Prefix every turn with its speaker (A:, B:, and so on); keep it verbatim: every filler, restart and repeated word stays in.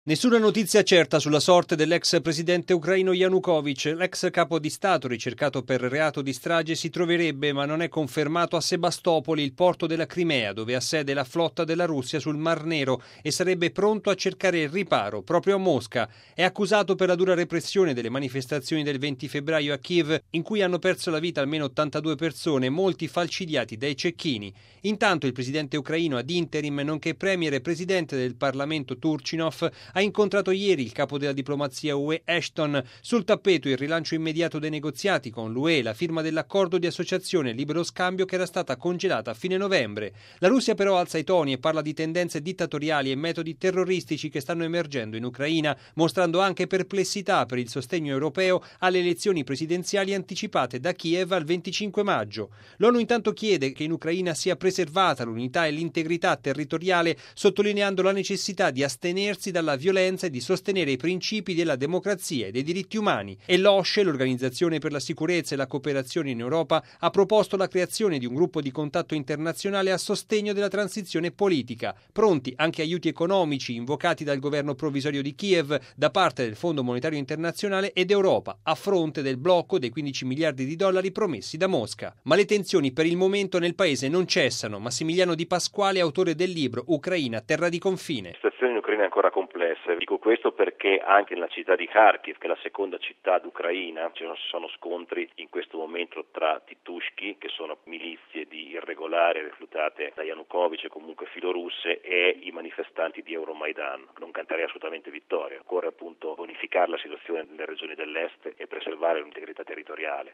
A: Nessuna notizia certa sulla sorte dell'ex presidente ucraino Yanukovych. L'ex capo di Stato, ricercato per reato di strage, si troverebbe, ma non è confermato, a Sebastopoli, il porto della Crimea, dove ha sede la flotta della Russia sul Mar Nero, e sarebbe pronto a cercare il riparo proprio a Mosca. È accusato per la dura repressione delle manifestazioni del venti febbraio a Kiev, in cui hanno perso la vita almeno ottantadue persone, molti falcidiati dai cecchini. Intanto il presidente ucraino ad interim, nonché premier e presidente del Parlamento Turchinov, ha incontrato ieri il capo della diplomazia U E Ashton. Sul tappeto il rilancio immediato dei negoziati con l'U E e la firma dell'accordo di associazione e libero scambio che era stata congelata a fine novembre. La Russia però alza i toni e parla di tendenze dittatoriali e metodi terroristici che stanno emergendo in Ucraina, mostrando anche perplessità per il sostegno europeo alle elezioni presidenziali anticipate da Kiev al venticinque maggio. L'ONU intanto chiede che in Ucraina sia preservata l'unità e l'integrità territoriale, sottolineando la necessità di astenersi dalla violenza e di sostenere i principi della democrazia e dei diritti umani. E l'O S C E, l'Organizzazione per la sicurezza e la cooperazione in Europa, ha proposto la creazione di un gruppo di contatto internazionale a sostegno della transizione politica. Pronti anche aiuti economici invocati dal governo provvisorio di Kiev da parte del Fondo Monetario Internazionale ed Europa, a fronte del blocco dei quindici miliardi di dollari promessi da Mosca. Ma le tensioni per il momento nel paese non cessano. Massimiliano Di Pasquale, autore del libro Ucraina, terra di confine.
B: La situazione in Ucraina è ancora complessa. Dico questo perché anche nella città di Kharkiv, che è la seconda città d'Ucraina, ci sono scontri in questo momento tra Titushky, che sono milizie di irregolari reclutate da Yanukovych e comunque filorusse, e i manifestanti di Euromaidan. Non canterei assolutamente vittoria. Occorre appunto bonificare la situazione nelle regioni dell'est e preservare l'integrità territoriale.